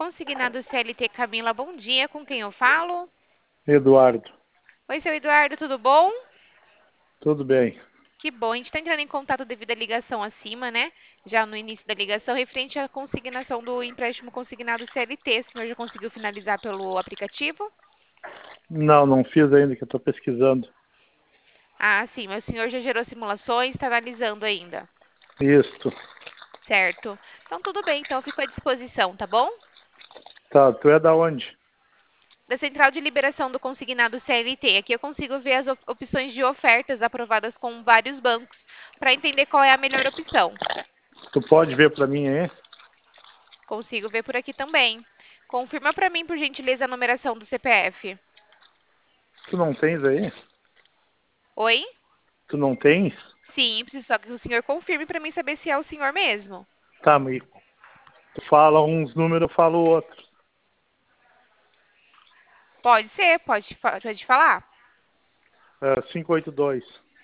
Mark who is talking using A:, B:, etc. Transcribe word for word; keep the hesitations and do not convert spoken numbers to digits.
A: Consignado C L T Camila, bom dia. Com quem eu falo?
B: Eduardo,
A: Oi, seu Eduardo, tudo bom?
B: tudo bem?
A: Que bom, a gente está entrando em contato devido à ligação acima, né? Já no início da ligação, referente à consignação do empréstimo consignado C L T. O senhor já conseguiu finalizar pelo aplicativo?
B: Não, não fiz ainda, que eu estou pesquisando.
A: Ah, sim, mas o senhor já gerou simulações, está analisando ainda.
B: Isso.
A: Certo. Então, tudo bem, então eu fico à disposição, tá bom?
B: Tá, tu é da onde?
A: Da Central de Liberação do Consignado C L T. Aqui eu consigo ver as op- opções de ofertas aprovadas com vários bancos para entender qual é a melhor opção.
B: Tu pode ver para mim aí?
A: Consigo ver por aqui também. Confirma para mim, por gentileza, a numeração do C P F.
B: Tu não tens aí?
A: Oi?
B: Tu não tens?
A: Sim, preciso só que o senhor confirme para mim saber se é o senhor mesmo.
B: Tá, mas tu fala uns números, eu falo outros.
A: Pode ser, pode, fa- pode falar.
B: É, cinco oito dois.